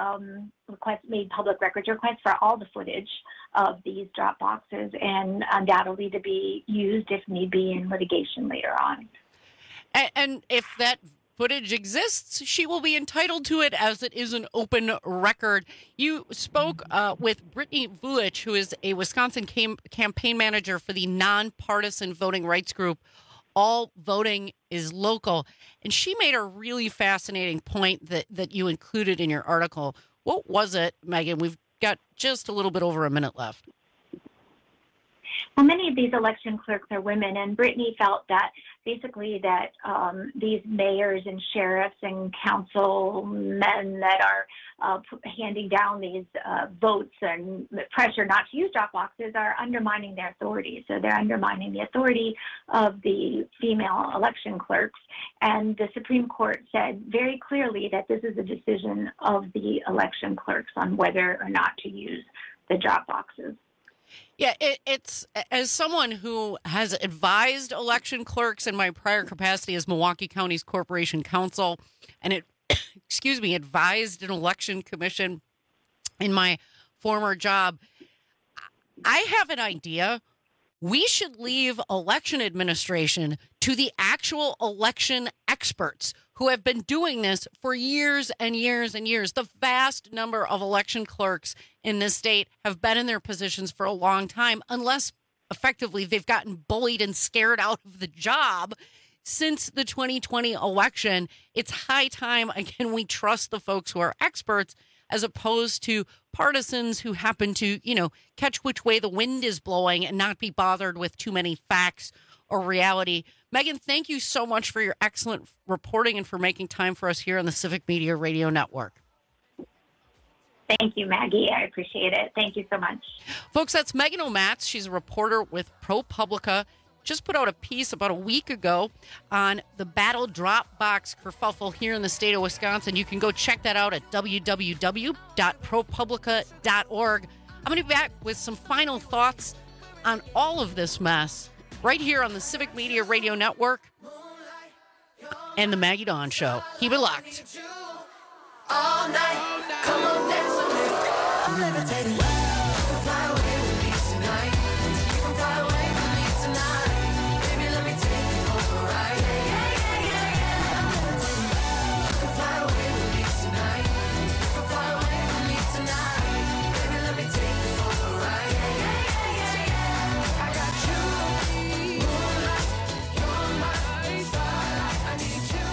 made public records requests for all the footage of these drop boxes, and undoubtedly to be used if need be in litigation later on. And if that footage exists, she will be entitled to it as it is an open record. You spoke with Brittany Vulich, who is a Wisconsin campaign manager for the nonpartisan voting rights group All Voting is Local. And she made a really fascinating point that you included in your article. What was it, Megan? We've got just a little bit over a minute left. Well, many of these election clerks are women, and Brittany felt that basically that these mayors and sheriffs and councilmen that are handing down these votes and pressure not to use drop boxes are undermining their authority. So they're undermining the authority of the female election clerks. And the Supreme Court said very clearly that this is a decision of the election clerks on whether or not to use the drop boxes. Yeah, it's as someone who has advised election clerks in my prior capacity as Milwaukee County's Corporation Counsel, and advised an election commission in my former job. I have an idea. We should leave election administration to the actual election experts who have been doing this for years and years and years. The vast number of election clerks in this state have been in their positions for a long time, unless effectively they've gotten bullied and scared out of the job since the 2020 election. It's high time, again, we trust the folks who are experts as opposed to partisans who happen to, catch which way the wind is blowing and not be bothered with too many facts or reality. Megan, thank you so much for your excellent reporting and for making time for us here on the Civic Media Radio Network. Thank you, Maggie. I appreciate it. Thank you so much. Folks, that's Megan O'Matz. She's a reporter with ProPublica. Just put out a piece about a week ago on the battle Dropbox kerfuffle here in the state of Wisconsin. You can go check that out at www.propublica.org. I'm going to be back with some final thoughts on all of this mess right here on the Civic Media Radio Network and the Maggie Dawn Show. Keep it locked. All night, come on, dance with me. I'm levitating. You can fly away with me tonight. You can fly away with me tonight. Baby, let me take you for a ride. Yeah. I'm levitating. You can fly away with me tonight. You can fly away with me tonight. Baby, let me take you for a ride. Yeah. I got you, moonlight. You're my starlight. I need you.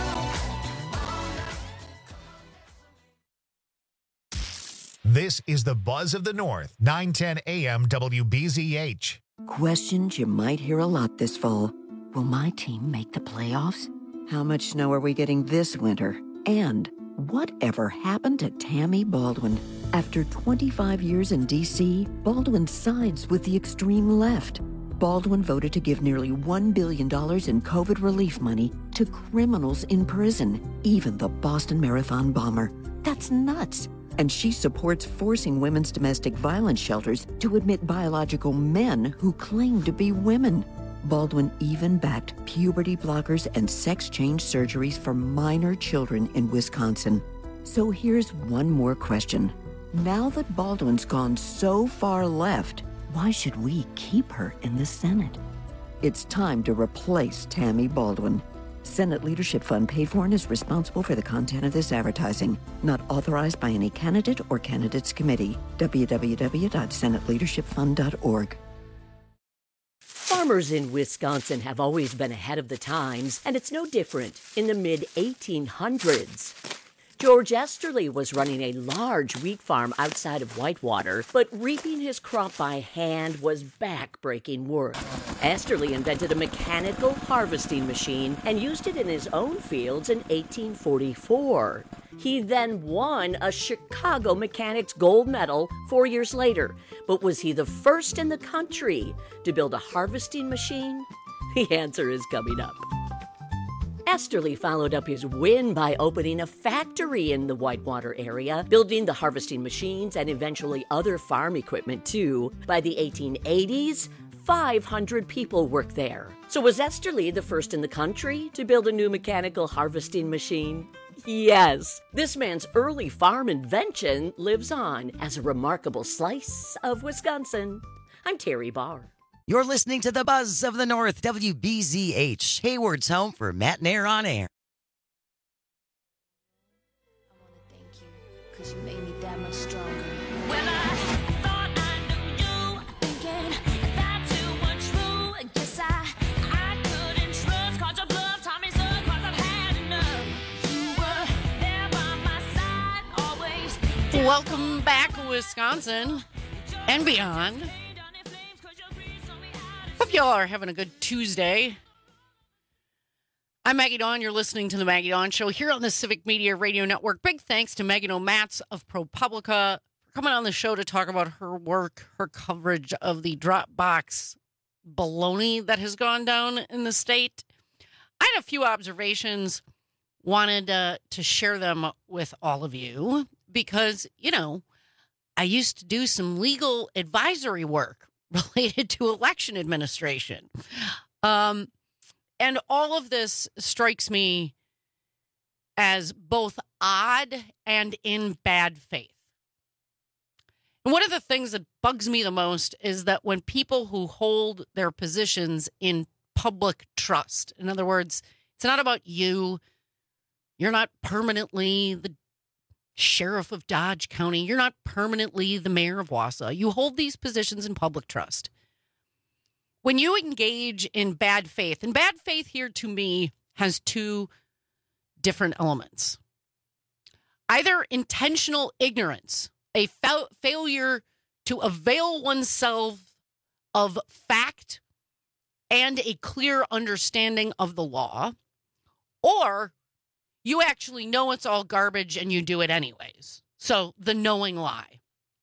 This is the Buzz of the North, 910 AM WBZH. Questions you might hear a lot this fall. Will my team make the playoffs? How much snow are we getting this winter? And whatever happened to Tammy Baldwin? After 25 years in D.C., Baldwin sides with the extreme left. Baldwin voted to give nearly $1 billion in COVID relief money to criminals in prison, even the Boston Marathon bomber. That's nuts. And she supports forcing women's domestic violence shelters to admit biological men who claim to be women. Baldwin even backed puberty blockers and sex change surgeries for minor children in Wisconsin. So here's one more question. Now that Baldwin's gone so far left, why should we keep her in the Senate? It's time to replace Tammy Baldwin. Senate Leadership Fund paid for and is responsible for the content of this advertising. Not authorized by any candidate or candidates committee. www.senateleadershipfund.org. Farmers in Wisconsin have always been ahead of the times, and it's no different in the mid-1800s. George Esterly was running a large wheat farm outside of Whitewater, but reaping his crop by hand was back-breaking work. Esterly invented a mechanical harvesting machine and used it in his own fields in 1844. He then won a Chicago Mechanics Gold Medal 4 years later. But was he the first in the country to build a harvesting machine? The answer is coming up. Esterly followed up his win by opening a factory in the Whitewater area, building the harvesting machines and eventually other farm equipment too. By the 1880s, 500 people worked there. So was Esterly the first in the country to build a new mechanical harvesting machine? Yes. This man's early farm invention lives on as a remarkable slice of Wisconsin. I'm Terry Barr. You're listening to the Buzz of the North, WBZH, Hayward's home for Matt and Air on Air. Cause you made me that much stronger. Well, I thought I knew you, thinking that you were true. Guess I couldn't trust, caught your bluff, taught me so, cause I've had enough. You were there by my side, always. Welcome back, Wisconsin and beyond. Hope y'all are having a good Tuesday. I'm Maggie Dawn. You're listening to the Maggie Dawn Show here on the Civic Media Radio Network. Big thanks to Megan O'Matz of ProPublica for coming on the show to talk about her work, her coverage of the Dropbox baloney that has gone down in the state. I had a few observations, wanted to share them with all of you because, you know, I used to do some legal advisory work related to election administration. And all of this strikes me as both odd and in bad faith. And one of the things that bugs me the most is that when people who hold their positions in public trust, in other words, it's not about you, you're not permanently the sheriff of Dodge County, you're not permanently the mayor of Wausau, you hold these positions in public trust. When you engage in bad faith, and bad faith here to me has two different elements. Either intentional ignorance, a failure to avail oneself of fact and a clear understanding of the law, or you actually know it's all garbage and you do it anyways. So the knowing lie.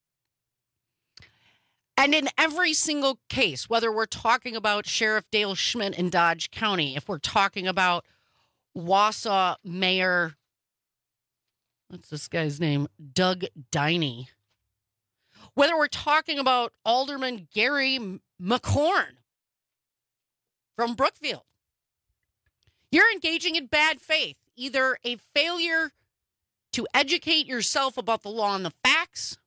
And in every single case, whether we're talking about Sheriff Dale Schmidt in Dodge County, if we're talking about Wausau Mayor, what's this guy's name? Doug Diney. Whether we're talking about Alderman Gary McCorn from Brookfield, you're engaging in bad faith, either a failure to educate yourself about the law and the facts,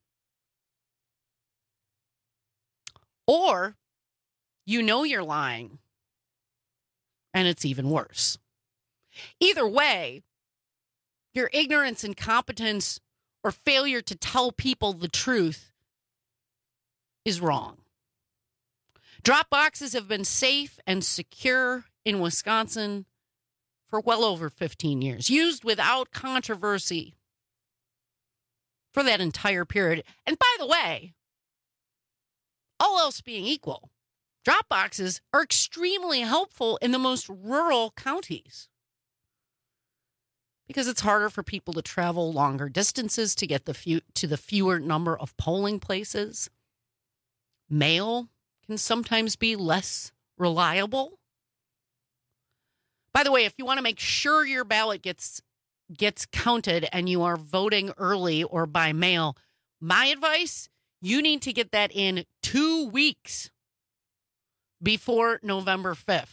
or you know you're lying, and it's even worse. Either way, your ignorance, incompetence, or failure to tell people the truth is wrong. Drop boxes have been safe and secure in Wisconsin for well over 15 years, used without controversy for that entire period. And by the way, all else being equal, drop boxes are extremely helpful in the most rural counties because it's harder for people to travel longer distances to get to the fewer number of polling places. Mail can sometimes be less reliable. By the way, if you want to make sure your ballot gets counted and you are voting early or by mail, my advice, you need to get that in 2 weeks before November 5th.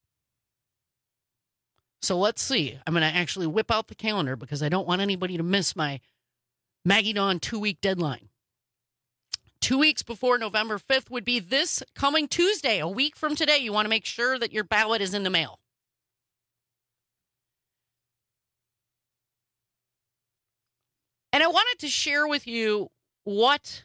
So let's see. I'm going to actually whip out the calendar because I don't want anybody to miss my Maggie Dawn 2-week deadline. 2 weeks before November 5th would be this coming Tuesday, a week from today. You want to make sure that your ballot is in the mail. And I wanted to share with you what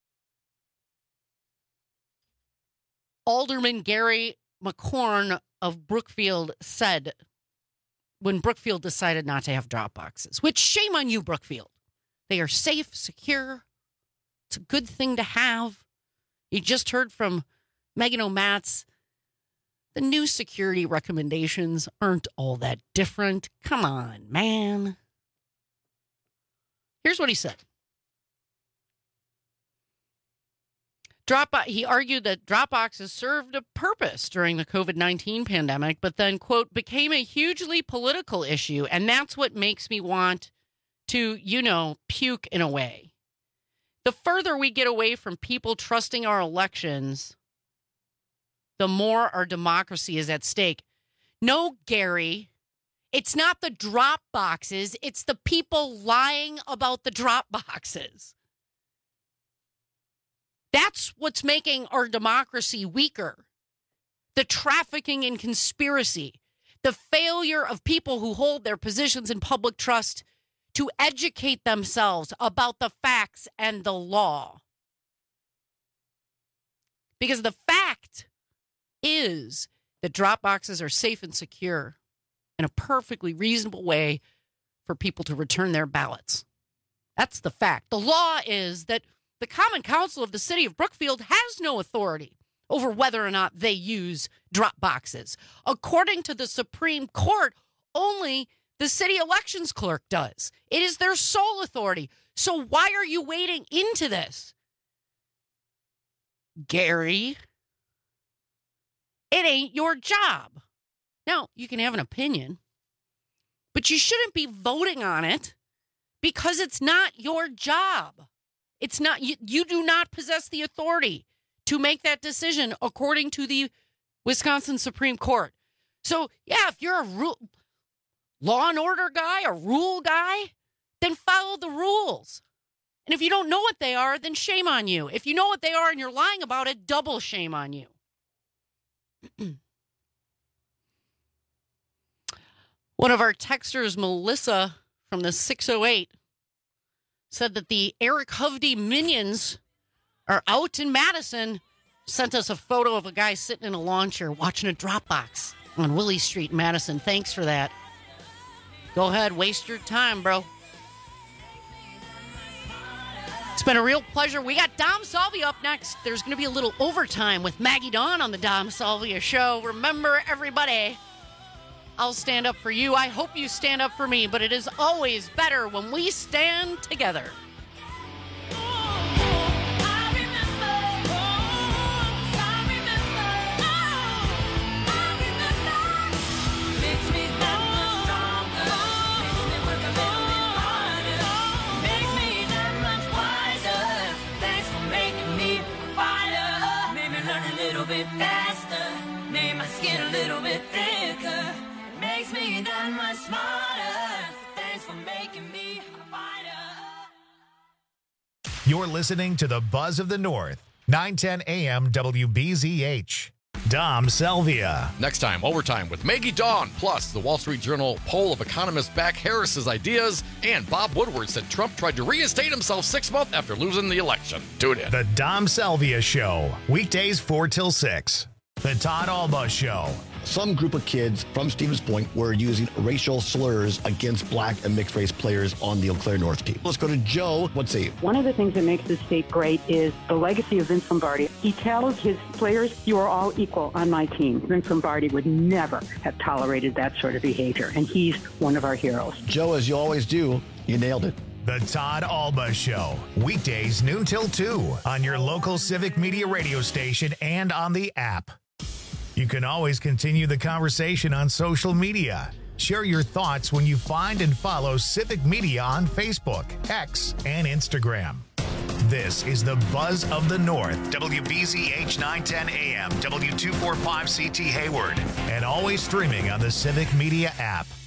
Alderman Gary McCorn of Brookfield said when Brookfield decided not to have drop boxes, which shame on you, Brookfield. They are safe, secure. It's a good thing to have. You just heard from Megan O'Matz. The new security recommendations aren't all that different. Come on, man. Here's what he said. He argued that drop boxes served a purpose during the COVID-19 pandemic, but then, quote, became a hugely political issue. And that's what makes me want to, puke in a way. The further we get away from people trusting our elections, the more our democracy is at stake. No, Gary, it's not the drop boxes. It's the people lying about the drop boxes. That's what's making our democracy weaker. The trafficking in conspiracy, the failure of people who hold their positions in public trust to educate themselves about the facts and the law. Because the fact is that drop boxes are safe and secure in a perfectly reasonable way for people to return their ballots. That's the fact. The law is that the Common Council of the City of Brookfield has no authority over whether or not they use drop boxes. According to the Supreme Court, only the city elections clerk does. It is their sole authority. So why are you wading into this, Gary? It ain't your job. Now, you can have an opinion, but you shouldn't be voting on it because it's not your job. It's not, you do not possess the authority to make that decision according to the Wisconsin Supreme Court. So, yeah, if you're a law and order guy, a rule guy, then follow the rules. And if you don't know what they are, then shame on you. If you know what they are and you're lying about it, double shame on you. One of our texters, Melissa from the 608, said that the Eric Hovde minions are out in Madison. Sent us a photo of a guy sitting in a lawn chair watching a drop box on Willie Street in Madison. Thanks for that. Go ahead, waste your time, bro. It's been a real pleasure. We got Dom Salvia up next. There's going to be a little overtime with Maggie Dawn on the Dom Salvia Show. Remember, everybody, I'll stand up for you. I hope you stand up for me, but it is always better when we stand together. Faster, made my skin a little bit thicker, makes me that much smarter. Thanks for making me a fighter. You're listening to the Buzz of the North, 910 AM WBZH. Dom Salvia. Next time, overtime with Maggie Dawn, plus the Wall Street Journal poll of economists back Harris's ideas, and Bob Woodward said Trump tried to reinstate himself 6 months after losing the election. Tune in. The Dom Salvia Show, weekdays 4 till 6. The Todd Alba Show. Some group of kids from Stevens Point were using racial slurs against black and mixed race players on the Eau Claire North team. Let's go to Joe. Let's see. One of the things that makes this state great is the legacy of Vince Lombardi. He tells his players, you are all equal on my team. Vince Lombardi would never have tolerated that sort of behavior, and he's one of our heroes. Joe, as you always do, you nailed it. The Todd Alba Show, weekdays noon till 2 on your local Civic Media radio station and on the app. You can always continue the conversation on social media. Share your thoughts when you find and follow Civic Media on Facebook, X, and Instagram. This is the Buzz of the North, WBZH 910 AM, W245CT Hayward, and always streaming on the Civic Media app.